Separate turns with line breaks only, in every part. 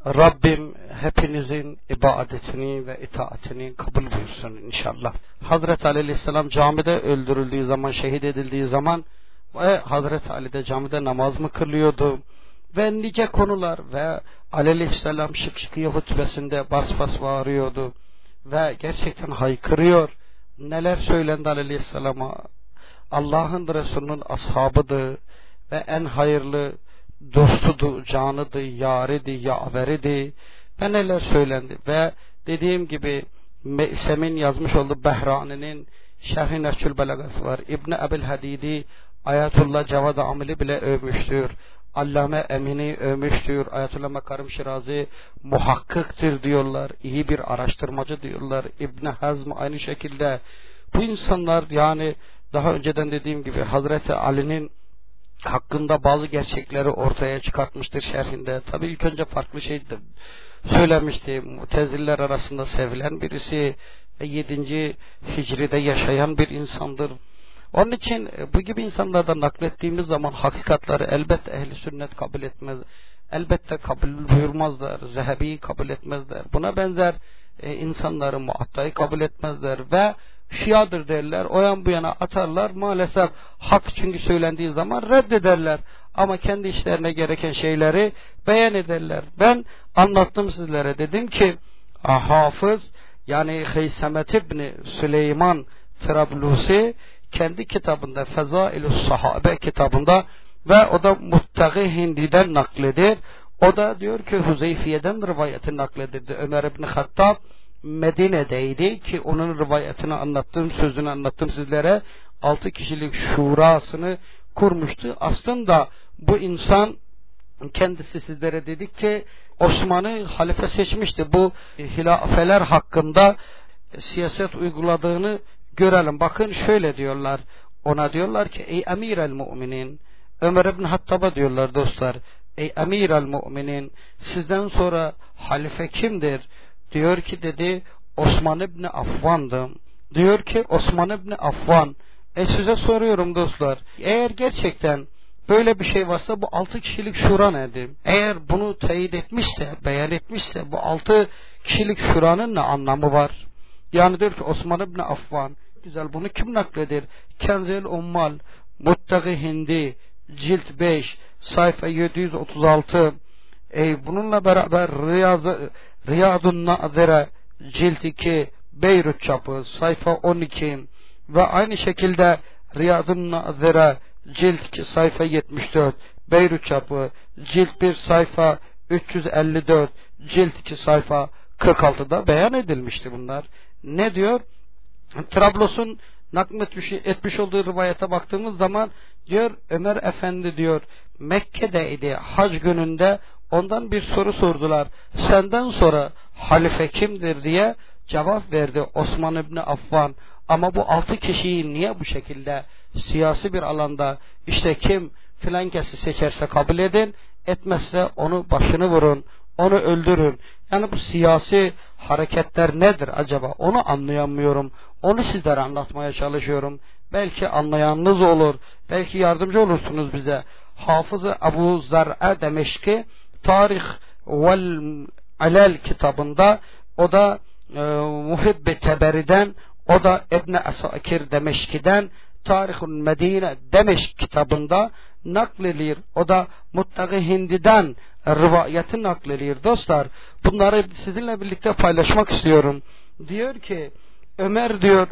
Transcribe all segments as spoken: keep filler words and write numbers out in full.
Rabbim hepinizin ibadetini ve itaatini kabul buyursun inşallah. Hazreti Ali Aleyhisselam camide öldürüldüğü zaman, şehit edildiği zaman ve Hazreti Ali de camide namaz mı kılıyordu? Ve nice konular ve Ali Aleyhisselam şık şıkıya hutbesinde bas bas bağırıyordu ve gerçekten haykırıyor. Neler söylendi Ali Aleyhisselam'a? Allah'ın Resulü'nün ashabıdı ve en hayırlı dostudu, canıdı, yaridi, yaveridi ve neler söylendi. Ve dediğim gibi Me'sem'in yazmış olduğu Behrani'nin Şerh-i Nehcül Belagası var. İbn-i Ebil Hadidi Ayetullah Cevad Amil'i bile övmüştür. Allame Emin'i övmüştür. Ayetullah Mekarim Şirazi muhakkıktır diyorlar. İyi bir araştırmacı diyorlar. İbn Hazm aynı şekilde. Bu insanlar yani daha önceden dediğim gibi Hazreti Ali'nin hakkında bazı gerçekleri ortaya çıkartmıştır şerhinde. Tabii ilk önce farklı şey söylemişti. Mutezililer arasında sevilen birisi ve yedinci Hicri'de yaşayan bir insandır. Onun için bu gibi insanlardan naklettiğimiz zaman hakikatları elbette ehli sünnet kabul etmez. Elbette kabul buyurmazlar. Zehebi'yi kabul etmezler. Buna benzer e, insanları Muatta'yı kabul etmezler ve Şiadır derler. O yan bu yana atarlar. Maalesef hak çünkü söylendiği zaman reddederler. Ama kendi işlerine gereken şeyleri beyan ederler. Ben anlattım sizlere. Dedim ki Hafız yani Heysemet İbni Süleyman Trablusi kendi kitabında Fezailus Sahabe kitabında ve o da Muttaki Hindi'den nakledir. O da diyor ki Huzeyfiye'den rivayeti nakledirdi. Ömer İbni Hattab Medine'deydi ki onun rivayetini anlattım, sözünü anlattım sizlere. Altı kişilik şurasını kurmuştu. Aslında bu insan kendisi sizlere dedik ki Osman'ı halife seçmişti. Bu hilafeler hakkında siyaset uyguladığını görelim. Bakın şöyle diyorlar. Ona diyorlar ki ey emir el müminin, Ömer İbni Hattab'a diyorlar dostlar. Ey emir el müminin, sizden sonra halife kimdir? Diyor ki dedi Osman İbni Affan'dım. Diyor ki Osman İbni Affan. E size soruyorum dostlar. Eğer gerçekten böyle bir şey varsa bu altı kişilik şura nedir? Eğer bunu teyit etmişse, beyan etmişse bu altı kişilik şuranın ne anlamı var? Yani diyor ki Osman İbni Affan. Güzel, bunu kim nakledir? Kenzil Ummal Muttaki Hindi cilt beş sayfa yedi yüz otuz altı. E, bununla beraber Riyaz, Riyadun Nazire cilt iki Beyrut çapı sayfa on iki ve aynı şekilde Riyadun Nazire cilt iki sayfa yetmiş dört Beyrut çapı cilt bir sayfa üç yüz elli dört cilt iki sayfa kırk altıda beyan edilmişti bunlar. Ne diyor? Trablus'un nakletmiş etmiş olduğu rivayete baktığımız zaman diyor Ömer Efendi diyor Mekke'deydi hac gününde, ondan bir soru sordular. Senden sonra halife kimdir diye cevap verdi Osman İbni Affan. Ama bu altı kişiyi niye bu şekilde siyasi bir alanda işte kim filan kesi seçerse kabul edin, etmezse onu başını vurun, onu öldürün. Yani bu siyasi hareketler nedir acaba? Onu anlayamıyorum. Onu sizlere anlatmaya çalışıyorum. Belki anlayanınız olur. Belki yardımcı olursunuz bize. Hafız-ı Ebu Zar'a Demeşki Tarih vel Alel kitabında, o da e, Muhibbi Teberi'den, o da İbn Asakir Demeşki'den Tarihul Medine Demeşk kitabında nakledilir. O da Muttaki Hindi'den rivayeti nakledilir. Dostlar, bunları sizinle birlikte paylaşmak istiyorum. Diyor ki Ömer diyor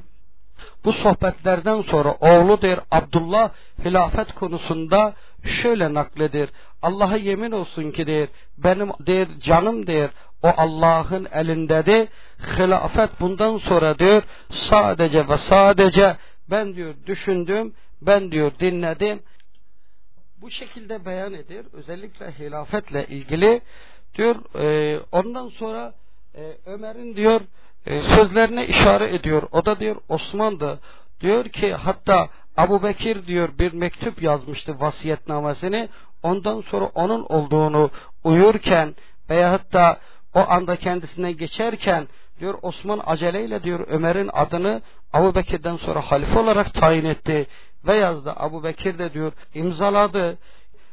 bu sohbetlerden sonra oğlu der Abdullah hilafet konusunda şöyle nakledir. Allah'a yemin olsun ki der benim der canım der o Allah'ın elindedir. Hilafet bundan sonra diyor sadece ve sadece ben diyor düşündüm, ben diyor dinledim. Bu şekilde beyan eder. Özellikle hilafetle ilgili diyor e, ondan sonra e, Ömer'in diyor e, sözlerine işaret ediyor. O da diyor Osman'dı. Diyor ki hatta Ebu Bekir diyor bir mektup yazmıştı vasiyetnamesini. Ondan sonra onun olduğunu uyurken veya hatta o anda kendisinden geçerken diyor Osman aceleyle diyor Ömer'in adını Ebu Bekir'den sonra halife olarak tayin etti ve yazdı. Ebu Bekir de diyor imzaladı.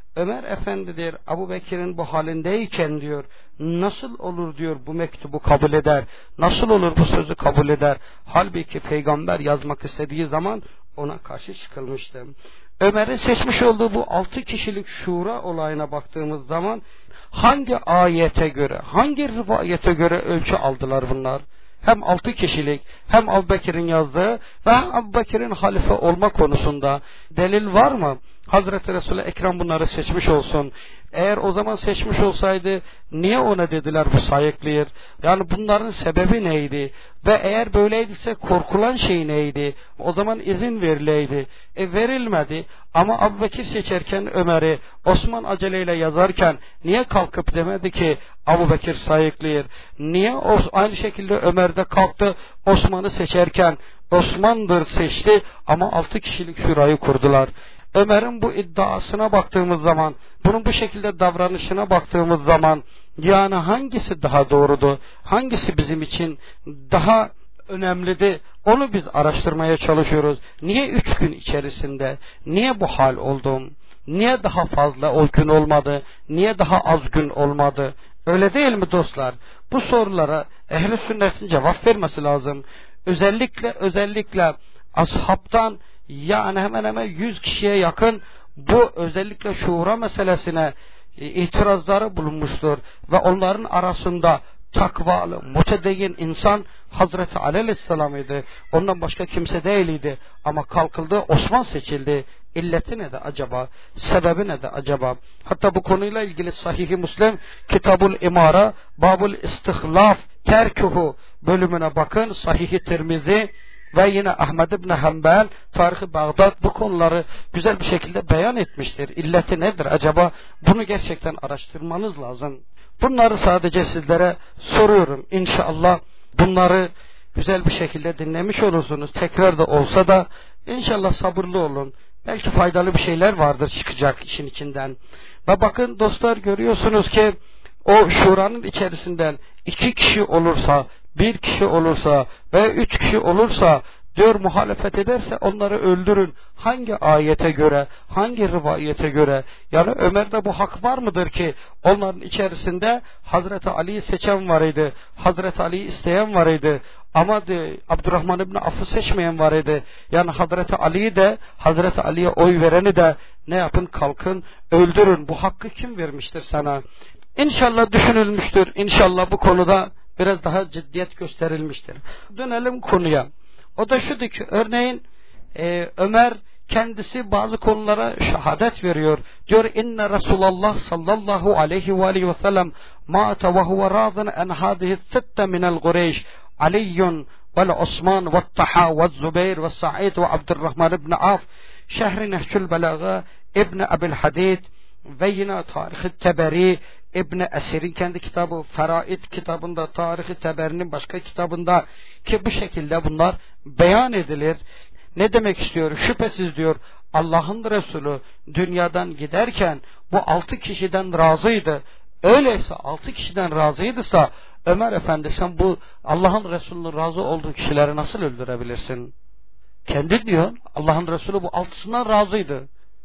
Ömer Efendi diyor, Ebu Bekir'in bu halindeyken diyor, nasıl olur diyor bu mektubu kabul eder, nasıl olur bu sözü kabul eder. Halbuki peygamber yazmak istediği zaman ona karşı çıkılmıştı. Ömer'in seçmiş olduğu bu altı kişilik şura olayına baktığımız zaman hangi ayete göre, hangi rivayete göre ölçü aldılar bunlar? Hem altı kişilik, hem Ebu Bekir'in yazdığı ve hem Ebu Bekir'in halife olma konusunda delil var mı? Hazreti Resul-i Ekrem bunları seçmiş olsun. Eğer o zaman seçmiş olsaydı niye ona dediler bu sayıklıyor? Yani bunların sebebi neydi? Ve eğer böyleydiyse korkulan şey neydi? O zaman izin verileydi. E verilmedi. Ama Ebu Bekir seçerken Ömer'i, Osman aceleyle yazarken niye kalkıp demedi ki Ebu Bekir sayıklıyor? Niye o, aynı şekilde Ömer de kalktı Osman'ı seçerken Osman'dır seçti ama altı kişilik şurayı kurdular. Ömer'in bu iddiasına baktığımız zaman, bunun bu şekilde davranışına baktığımız zaman, yani hangisi daha doğrudu, hangisi bizim için daha önemliydi, onu biz araştırmaya çalışıyoruz. Niye üç gün içerisinde, niye bu hal oldum, niye daha fazla o gün olmadı, niye daha az gün olmadı? Öyle değil mi dostlar? Bu sorulara ehl-i sünnetin cevap vermesi lazım. Özellikle özellikle ashabtan, yani hemen hemen yüz kişiye yakın bu özellikle şura meselesine itirazları bulunmuştur ve onların arasında takvalı, mutedeyyin insan Hazreti Ali Aleyhisselam idi. Ondan başka kimse değildi. Ama kalkıldı, Osman seçildi. İlleti ne de acaba? Sebebi ne de acaba? Hatta bu konuyla ilgili Sahih-i Müslim Kitabul İmara Babul İstihlaf Terkuhu bölümüne bakın. Sahih-i Tirmizi ve yine Ahmed İbni Hanbel Tarih-i Bağdat bu konuları güzel bir şekilde beyan etmiştir. İlleti nedir acaba? Bunu gerçekten araştırmanız lazım. Bunları sadece sizlere soruyorum. İnşallah bunları güzel bir şekilde dinlemiş olursunuz. Tekrar da olsa da inşallah sabırlı olun. Belki faydalı bir şeyler vardır çıkacak işin içinden. Ve bakın dostlar, görüyorsunuz ki o şuranın içerisinden iki kişi olursa, bir kişi olursa ve üç kişi olursa diyor, muhalefet ederse onları öldürün. Hangi ayete göre, hangi rivayete göre? Yani Ömer'de bu hak var mıdır ki onların içerisinde Hazreti Ali'yi seçen var idi, Hazreti Ali'yi isteyen var idi, ama de, Abdurrahman İbni Aff'ı seçmeyen var idi. Yani Hazreti Ali'yi de, Hazreti Ali'ye oy vereni de ne yapın? Kalkın, öldürün. Bu hakkı kim vermiştir sana? İnşallah düşünülmüştür. İnşallah bu konuda biraz daha ciddiyet gösterilmiştir. Dönelim konuya. O da şudur ki, örneğin e, Ömer kendisi bazı konulara şehadet veriyor. Diyor, inne Resulullah sallallahu aleyhi ve aleyhi ve sellem ma'ate ve huve razın en hadihi sitte minel Qureyş Aliyyun ve Osman ve Taha ve Zübeyir ve Sa'id ve Abdurrahman ibn Af Şehri Nehçül Belaga İbni Abil Hadid ve yine Tarih-i Teberi İbni Esir'in kendi kitabı Feraid kitabında, Tarih-i Teberi'nin başka kitabında ki bu şekilde bunlar beyan edilir. Ne demek istiyor? Şüphesiz diyor, Allah'ın Resulü dünyadan giderken bu altı kişiden razıydı. Öyleyse altı kişiden razıydısa Ömer Efendi, sen bu Allah'ın Resulü'nün razı olduğu kişileri nasıl öldürebilirsin? Kendi diyor, Allah'ın Resulü bu altısından razıydı.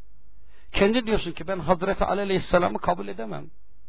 Kendi diyorsun ki ben Hazreti Ali Aleyhisselam'ı kabul edemem.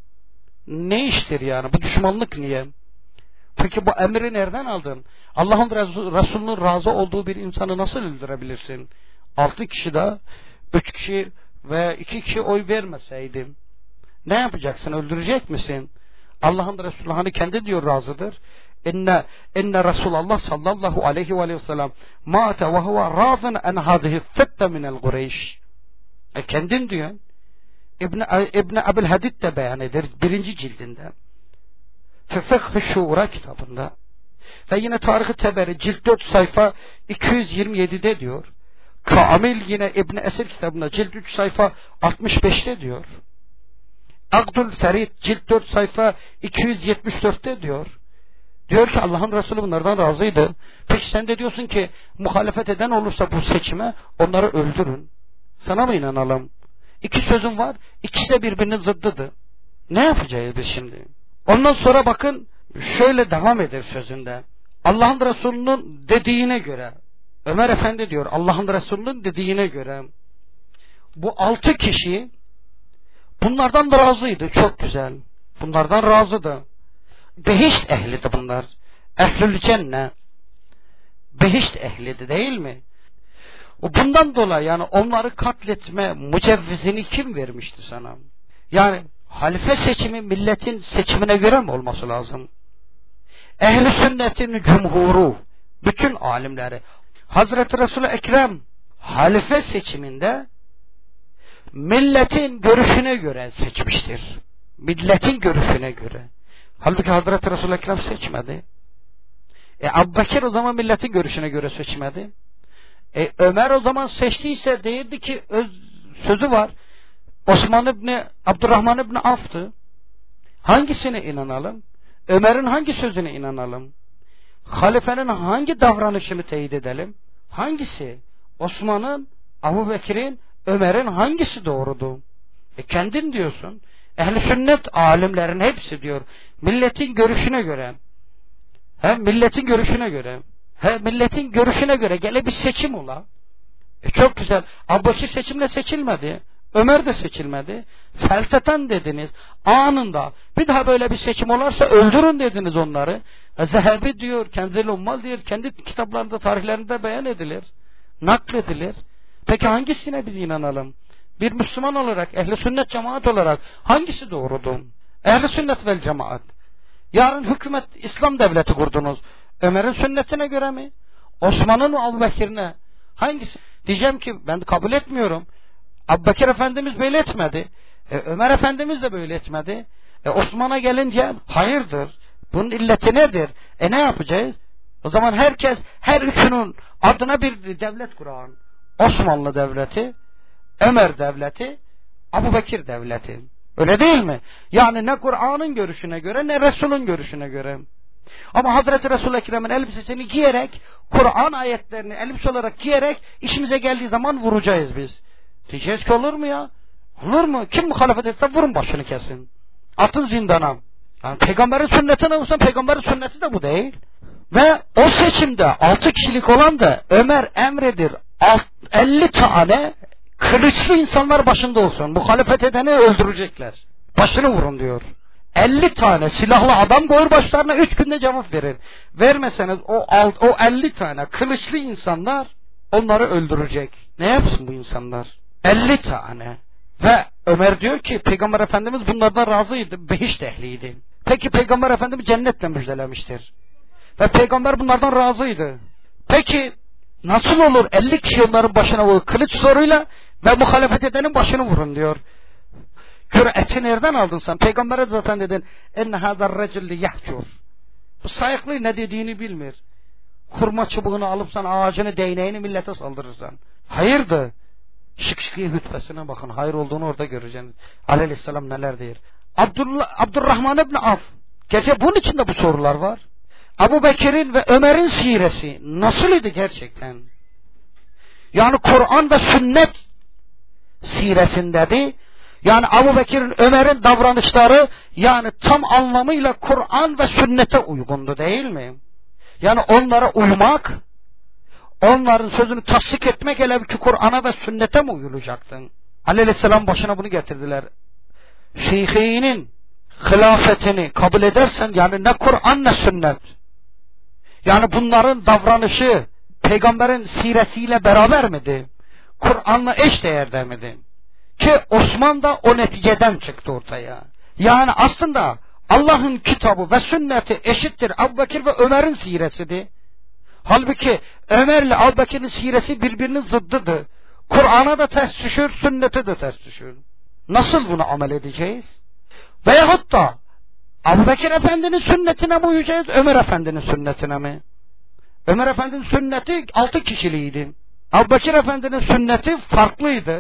Ne iştir yani? Bu düşmanlık niye? Peki bu emri nereden aldın? Allah'ın Resulü'nün razı olduğu bir insanı nasıl öldürebilirsin? Altı kişi de üç kişi ve iki kişi oy vermeseydim ne yapacaksın? Öldürecek misin? Allah'ın Resulü hani kendi diyor razıdır. İnne, inne Resulullah sallallahu aleyhi ve sellem ma'ate ve huve razın en hadihi fitte minel Qureyş. E kendin diyor. İbni, İbni Abil Hadid de beyan eder birinci cildinde. Fıkh-ı Şura kitabında. Ve yine Tarih-i Teberi cilt dört sayfa iki yüz yirmi yedi'de diyor. Kamil yine İbni Esir kitabında cilt üç sayfa altmış beş'te diyor. Akdül Ferid cilt dört sayfa iki yüz yetmiş dört'te diyor. Diyor ki Allah'ın Resulü bunlardan razıydı. Peki sen de diyorsun ki muhalefet eden olursa bu seçime onları öldürün. Sana mı inanalım? İki sözüm var. İkisi de birbirinin zıddıdır. Ne yapacağız biz şimdi? Ondan sonra bakın şöyle devam eder sözünde. Allah'ın Resulü'nün dediğine göre, Ömer Efendi diyor, Allah'ın Resulü'nün dediğine göre bu altı kişi Bunlardan da razıydı. Çok güzel. Bunlardan razıydı. Behişt ehliydi bunlar. Ehlül cennet. Behişt ehliydi değil mi? Bundan dolayı yani onları katletme mücevvizini kim vermişti sana? Yani halife seçimi milletin seçimine göre mi olması lazım? Ehl-i sünnetin cumhuru, bütün alimleri, Hazreti Resul-i Ekrem halife seçiminde milletin görüşüne göre seçmiştir. Milletin görüşüne göre. Halbuki Hazreti Resul-i Ekrem seçmedi. E Ebu o zaman milletin görüşüne göre seçmedi. E Ömer o zaman seçtiyse değildi ki öz, sözü var. Osman İbni Abdurrahman İbni Af'tı. Hangisine inanalım? Ömer'in hangi sözüne inanalım? Halifenin hangi davranışını teyit edelim? Hangisi? Osman'ın, Ebu Bekir'in, Ömer'in hangisi doğrudu? E kendin diyorsun. Ehl-i sünnet alimlerin hepsi diyor. Milletin görüşüne göre. He, milletin görüşüne göre. He, milletin görüşüne göre gele bir seçim ola. E çok güzel. Ebu Bekir seçimle seçilmedi. Ömer de seçilmedi. Felteten dediniz. Anında. Bir daha böyle bir seçim olarsa öldürün dediniz onları. E, Zehebi diyor, kendileri ummal diyor. Kendi kitaplarında, tarihlerinde beyan edilir. Nakledilir. Peki hangisine biz inanalım? Bir Müslüman olarak, ehl-i sünnet cemaat olarak hangisi doğrudur? Ehl-i sünnet vel cemaat. Yarın hükümet, İslam devleti kurdunuz. Ömer'in sünnetine göre mi? Osman'ın mı, Ebu Bekir'ine? Hangisi? Diyeceğim ki ben kabul etmiyorum. Ebu Bekir Efendimiz böyle etmedi. E, Ömer Efendimiz de böyle etmedi. E, Osman'a gelince hayırdır. Bunun illeti nedir? E ne yapacağız? O zaman herkes her üçünün adına bir devlet kuran. Osmanlı devleti, Ömer devleti, Ebu Bekir devleti. Öyle değil mi? Yani ne Kur'an'ın görüşüne göre ne Resul'ün görüşüne göre. Ama Hazreti Resul-i Ekrem'in elbisesini giyerek, Kur'an ayetlerini elbise olarak giyerek işimize geldiği zaman vuracağız biz. Diyeceğiz ki olur mu ya? Olur mu? Kim muhalefet etse vurun başını kesin. Atın zindana. Yani peygamberin sünnetine uysan peygamberin sünneti de bu değil. Ve o seçimde altı kişilik olan da Ömer emredir. elli tane kılıçlı insanlar başında olsun. Muhalefet edeni öldürecekler. Başını vurun diyor. elli tane silahlı adam koyur başlarına, üç günde cevap verin. Vermeseniz o, o elli tane kılıçlı insanlar onları öldürecek. Ne yapsın bu insanlar? elli tane. Ve Ömer diyor ki Peygamber Efendimiz bunlardan razıydı. Behişt ehliydi. Peki Peygamber Efendimiz cennetle müjdelemiştir. Ve Peygamber bunlardan razıydı. Peki nasıl olur elli kişi onların başına vurur kılıç zoruyla ve muhalefet edenin başını vurun diyor. Kür eti nereden aldın sen? Peygamber'e zaten dedin enne hâzâr recilli yahcur. Bu sayıklı ne dediğini bilmiyor. Kurma çubuğunu alıp sen ağacını, değneğini millete saldırırsan. Hayırdır? Şık şıkî hütbesine bakın. Hayır olduğunu orada göreceksiniz. Aleyhisselam neler diyor. Abdullah, Abdurrahman İbni Af. Gerçi bunun içinde bu sorular var. Ebu Bekir'in ve Ömer'in siresi nasıl idi gerçekten? Yani Kur'an ve sünnet siresindeydi. Yani Ebu Bekir'in, Ömer'in davranışları yani tam anlamıyla Kur'an ve sünnete uygundu değil mi? Yani onlara uymak, onların sözünü tasdik etmek hele ki Kur'an'a ve sünnete mi uyulacaktın? Aleyhisselam başına bunu getirdiler. Şeyhinin hilafetini kabul edersen yani ne Kur'an ne sünnet. Yani bunların davranışı peygamberin siretiyle beraber miydi? Kur'an'la eş değerde miydi? Ki Osman da o neticeden çıktı ortaya. Yani aslında Allah'ın kitabı ve sünneti eşittir Ebu Bekir ve Ömer'in siresidir. Halbuki Ömer'le Ebu Bekir'in siresi birbirinin zıddıdır. Kur'an'a da ters düşür, sünnete de ters düşür. Nasıl bunu amel edeceğiz? Veyahut da Ebu Bekir Efendi'nin sünnetine mi uyacağız, Ömer Efendi'nin sünnetine mi? Ömer Efendi'nin sünneti altı kişiliydi. Ebu Bekir Efendi'nin sünneti farklıydı.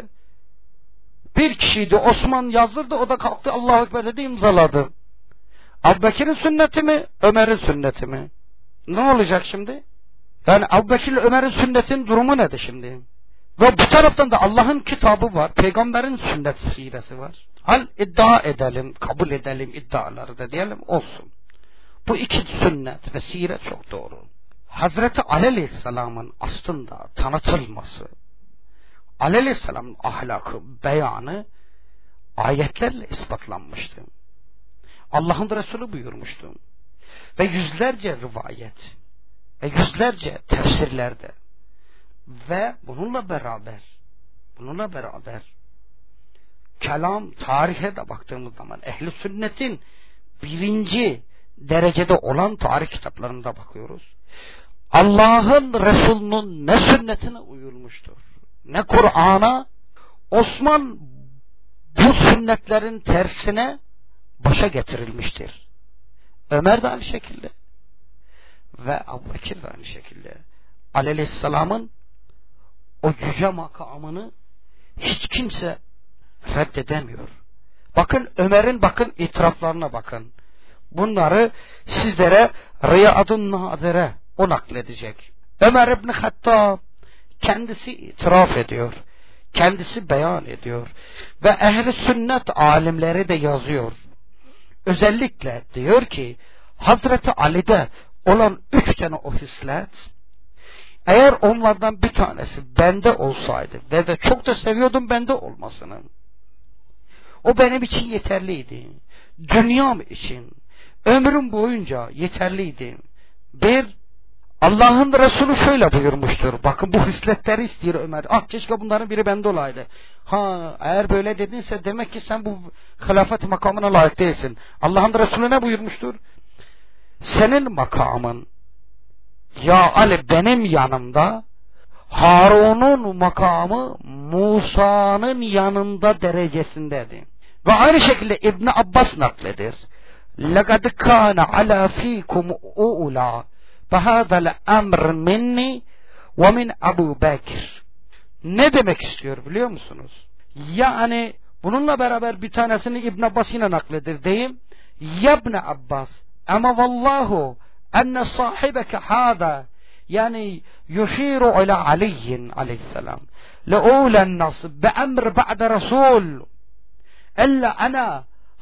Bir kişiydi, Osman yazdırdı, o da kalktı Allahu Ekber dedi, imzaladı. Ebu Bekir'in sünneti mi, Ömer'in sünneti mi? Ne olacak şimdi? Yani Ebu Bekir ile Ömer'in sünnetin durumu nedir şimdi? Ve bu taraftan da Allah'ın kitabı var, peygamberin sünnet siresi var. Hal iddia edelim, kabul edelim iddiaları da diyelim olsun. Bu iki sünnet ve siret çok doğru. Hazreti Ali Aleyhisselam'ın aslında tanıtılması, Aleyhisselam'ın ahlakı, beyanı ayetlerle ispatlanmıştı. Allah'ın Resulü buyurmuştu. Ve yüzlerce rivayet ve yüzlerce tefsirlerde ve bununla beraber bununla beraber kelam, tarihe de baktığımız zaman ehli sünnetin birinci derecede olan tarih kitaplarında bakıyoruz. Allah'ın Resulü'nün ne sünnetine uyulmuştur, ne Kur'an'a. Osman bu sünnetlerin tersine başa getirilmiştir. Ömer de aynı şekilde ve Ebu Bekir de aynı şekilde. Aleyhisselam'ın o yüce makamını hiç kimse reddedemiyor. Bakın Ömer'in bakın itiraflarına bakın. Bunları sizlere Riyadun Nadire o nakledecek. Ömer İbni Hattab kendisi itiraf ediyor. Kendisi beyan ediyor. Ve ehl-i sünnet alimleri de yazıyor. Özellikle diyor ki Hazreti Ali'de olan üç tane o hislet, eğer onlardan bir tanesi bende olsaydı ve de çok da seviyordum bende olmasını, o benim için yeterliydi. Dünyam için ömrüm boyunca yeterliydi. Bir, Allah'ın Resulü şöyle buyurmuştur. Bakın bu hisletleri istiyor Ömer. Ah keşke bunların biri bende olaydı. Ha eğer böyle dedinse demek ki sen bu hilafet makamına layık değilsin. Allah'ın Resulü ne buyurmuştur? Senin makamın ya Ali benim yanımda, Harun'un makamı Musa'nın yanında derecesindedir. Ve aynı şekilde İbn Abbas nakledir. لَقَدْ كَانَ عَلَى ف۪يكُمْ اُولَى بَهَذَا الْاَمْرِ مِنِّي وَمِنْ Ebu Bekir. Ne demek istiyor biliyor musunuz? Yani bununla beraber bir tanesini İbn Abbas yine nakledir diyeyim. Ya İbn Abbas ama vallahu enne sahibeke hâdâ yani yuşîru ila Aliyyin aleyhisselam le'ûlen nas be'emr ba'de Resul illa ana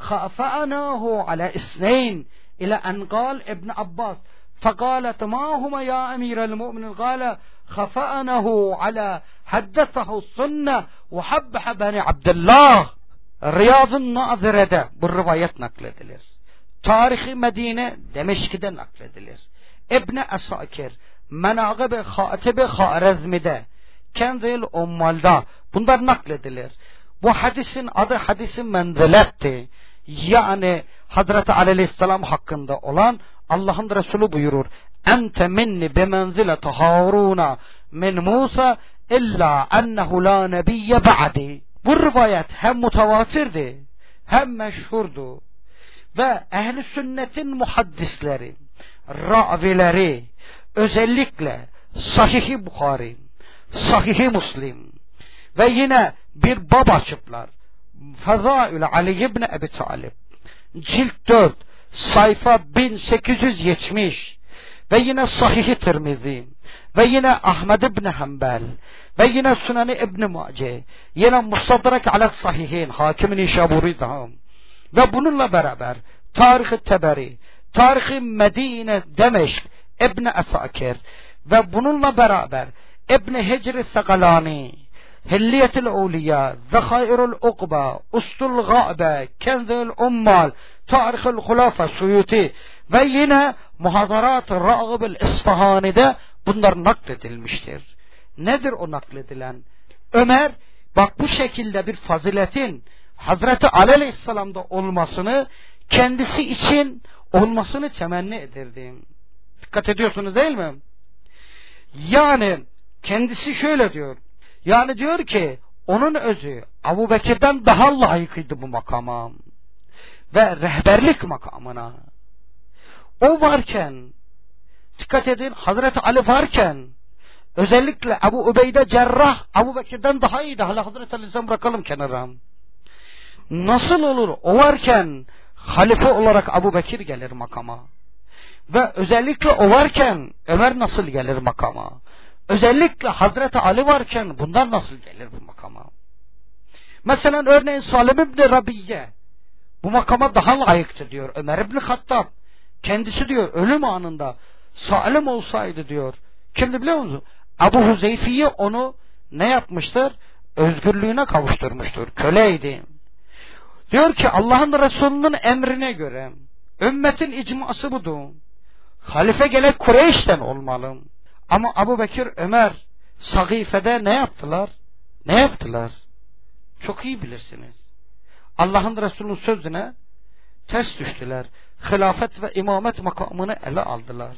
خافأناه على اثنين إلى أن قال ابن عباس فقالت ما هما يا أمير المؤمنين قال خفأناه على حدثه السنة وحبح بني عبد الله Riyadun Nazire'de bu rivayet nakledilir. Tarihi Medine Demeşk'de nakledilir. İbn-i Asakir Menâgib-i Hatib-i Harizmi'de Kenzil Ummal'da bunlar nakledilir. Bu hadisin adı hadisi menziletti. Yani Hazreti Aleyhisselam hakkında olan Allah'ın Resulü buyurur. Ente minni bimenzileti Harun'a min Musa illa ennehu la nebiyye ba'di. Bu rivayet hem mutavatirdi hem meşhurdu. Ve ehl-i sünnetin muhaddisleri, ravileri, özellikle Sahih-i Bukhari, Sahih-i Müslim ve yine bir bab açıplar. Fezail Ali ibn Ebi Talib cilt dört sayfa bin sekiz yüz yetmiş ve yine Sahih-i Tirmizi ve yine Ahmed ibn Hanbel ve yine Sunan-ı İbn Mace, yine Mustadrak ala Sahihin Hakim-i Nişaburi'da ve bununla beraber Tarih-i Teberi, Tarih-i Medine Demeşk İbn Asakir ve bununla beraber İbn Hicr-i Sakalani, Hilliyet-ül Evliya, Zekhair-ül Ukba, Ustul Gâbe, Kenzül Ummal, Tarih-ül Hulafa Suyuti ve yine Muhazarat-ı Râgıb-ül İsfahani'de bunlar nakledilmiştir. Nedir o nakledilen? Ömer bak bu şekilde bir faziletin Hazreti Ali Aleyhisselam'da olmasını kendisi için olmasını temenni ederdi. Dikkat ediyorsunuz değil mi? Yani kendisi şöyle diyor. Yani diyor ki onun özü Ebu Bekir'den daha layıkıydı bu makama ve rehberlik makamına. O varken, dikkat edin, Hazreti Ali varken özellikle Ebu Ubeyde Cerrah Ebu Bekir'den daha iyiydi. Hala Hazreti Ali'den bırakalım kenara. Nasıl olur? O varken halife olarak Ebu Bekir gelir makama. Ve özellikle o varken Ömer nasıl gelir makama? Özellikle Hazreti Ali varken bunlar nasıl gelir bu makama? Mesela örneğin Salim İbni Rabiye bu makama daha layıktı diyor. Ömer İbni Hattab kendisi diyor ölüm anında Salim olsaydı diyor. Kimdi biliyor musun? Ebu Huzeyfi'yi onu ne yapmıştır? Özgürlüğüne kavuşturmuştur. Köleydi. Diyor ki Allah'ın Resulü'nün emrine göre ümmetin icması budur. Halife gerek Kureyş'ten olmalı. Ama Ebu Bekir, Ömer Sagife'de ne yaptılar? Ne yaptılar? Çok iyi bilirsiniz. Allah'ın Resulü'nün sözüne ters düştüler. Hilafet ve imamet makamını ele aldılar.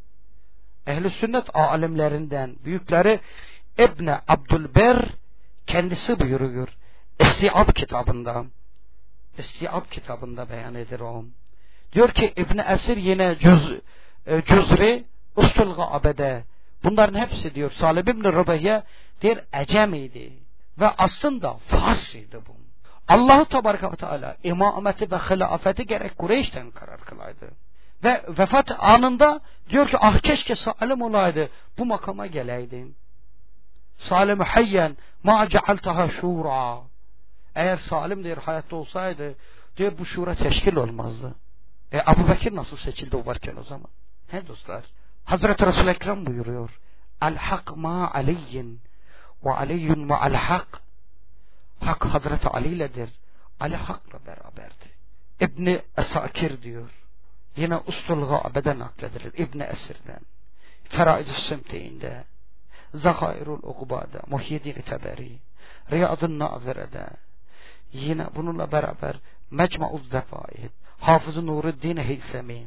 Ehl-i sünnet alimlerinden büyükleri İbn Abdülber kendisi buyuruyor. İstiab kitabında. İstiab kitabında beyan eder o. Diyor ki İbn Esir yine cüz, e, Cüzri Ustul Gâbe'de. Bunların hepsi diyor Salim İbn Rübeyye diyor Ecemiydi. Ve aslında Farsıydı bu. Allah-u Tebaraka ve Teala imameti ve hilafeti gerek Kureyş'ten karar kılaydı. Ve vefat anında diyor ki ah keşke Salim olaydı bu makama geleydim. Salim hayyen ma cealtaha şura. Eğer Salim diyor hayatta olsaydı diyor bu şura teşkil olmazdı. E Ebu Bekir nasıl seçildi o varken o zaman? He dostlar. Hazreti Resul-i Ekrem buyuruyor. El hak ma aliyyin ve aliyyun ma al hak. Hak Hazreti Ali iledir. Ali hakla beraberdi. İbni Esakir diyor. Yine Ustul Gâbe'den nakledilir. İbni Esir'den. Feraid-i Simteyn'de. Zakairul Uqba'da. Muhyiddin-i Teberi. Riyad-ı Nazire'de. Yine bununla beraber Mecmu'uz Zefaid. Hafız-ı Nuruddin Heysemi.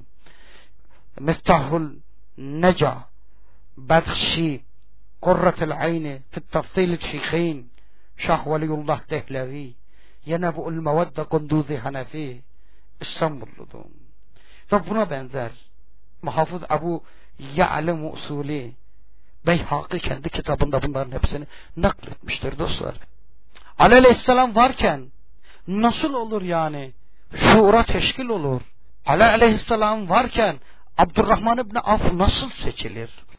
Miftahul Neca. Bedhşi. Kurratul Ayni. Fit Tafsil-i Şeyhin. Şah Veliyullah Dehlevi. Yine bu Ül-Mevedde Kunduzi Hanefi. İstanbullu'dum. Ve buna benzer Muhafız Ebu Ya'lem Usulü Beyhaki kendi kitabında bunların hepsini nakletmiştir dostlar. Ali Aleyhisselam varken nasıl olur yani? Şura teşkil olur. Ali Aleyhisselam varken Abdurrahman İbni Avf nasıl seçilir?